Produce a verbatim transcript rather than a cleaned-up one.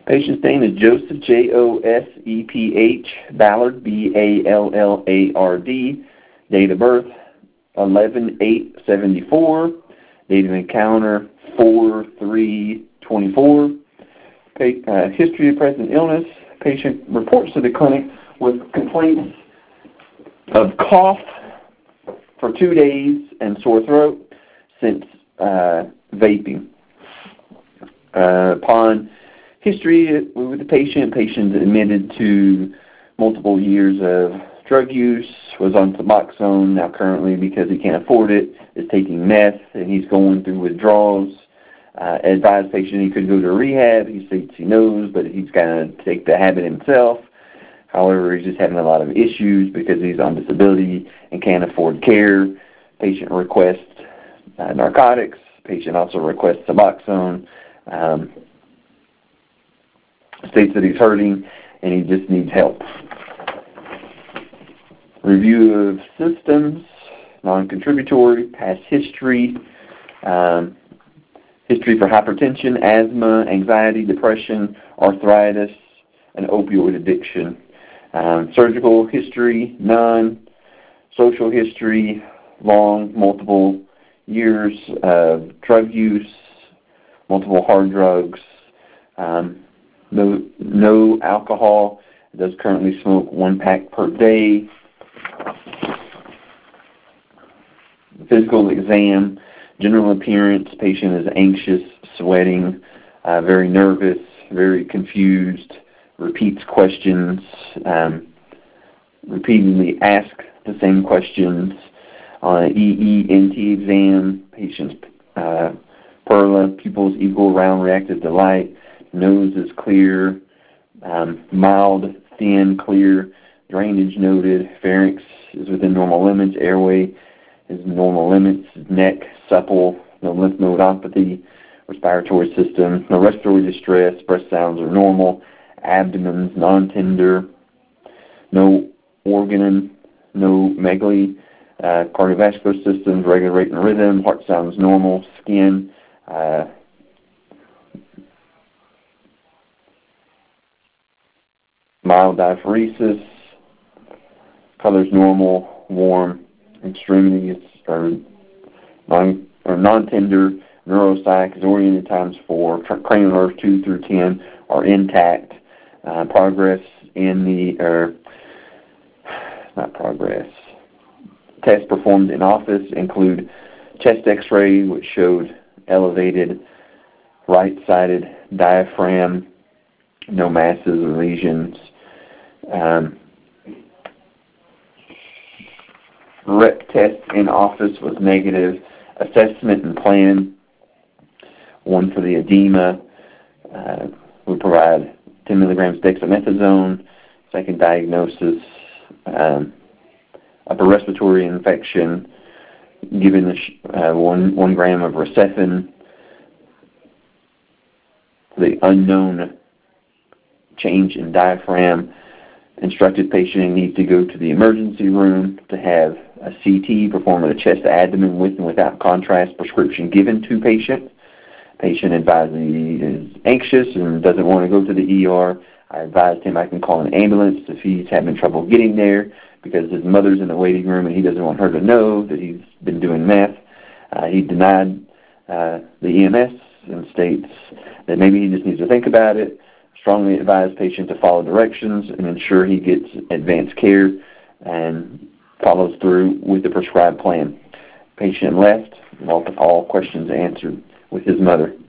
Patient's name is Joseph, J O S E P H, Ballard, B A L L A R D. Date of birth, eleven eight seventy-four. Date of encounter, four three twenty-four. Uh, history of present illness. Patient reports to the clinic with complaints of cough for two days and sore throat since uh, vaping. Uh, upon history with the patient, patient admitted to multiple years of drug use, was on Suboxone. Now currently, because he can't afford it, is taking meth, and he's going through withdrawals. Uh, advised patient he could go to rehab. He states he knows, but he's got to take the habit himself. However, he's just having a lot of issues because he's on disability and can't afford care. Patient requests uh, narcotics. Patient also requests Suboxone. Um, states that he's hurting and he just needs help. Review of symptoms, non-contributory, past history, um, history for hypertension, asthma, anxiety, depression, arthritis, and opioid addiction. Um, surgical history, none. Social history, long, multiple years of drug use, multiple hard drugs, um, no, no alcohol. Does currently smoke one pack per day. Physical exam, general appearance, patient is anxious, sweating, uh, very nervous, very confused, repeats questions, um, repeatedly asks the same questions. On an E E N T exam, patient's uh, perla, pupils equal, round, reactive to light, nose is clear, um, mild, thin, clear, drainage noted, pharynx is within normal limits, airway is normal limits, neck supple, no lymph nodopathy, respiratory system, no respiratory distress, breast sounds are normal, abdomen's non-tender, no organ, no megaly, uh, cardiovascular systems, regular rate and rhythm, heart sounds normal, skin, uh, mild diaphoresis, colors normal, warm, extremities are non or non-tender, neuropsych is oriented times four, cranial nerves two through ten are intact. Uh, progress in the or not progress. Tests performed in office include chest X-ray, which showed elevated right-sided diaphragm, no masses or lesions. Um, Rep test in office was negative. Assessment and plan, one for the edema. Uh, we provide ten milligrams dexamethasone. Second diagnosis, um, upper respiratory infection, given the, uh, one, one gram of Rocephin. The unknown change in diaphragm. Instructed patient needs to go to the emergency room to have a C T performed with a chest abdomen with and without contrast prescription given to patient. Patient advised he is anxious and doesn't want to go to the E R. I advised him I can call an ambulance if he's having trouble getting there because his mother's in the waiting room and he doesn't want her to know that he's been doing meth. Uh, he denied uh, the E M S and states that maybe he just needs to think about it. Strongly advise patient to follow directions and ensure he gets advanced care and follows through with the prescribed plan. Patient left, all, all questions answered with his mother.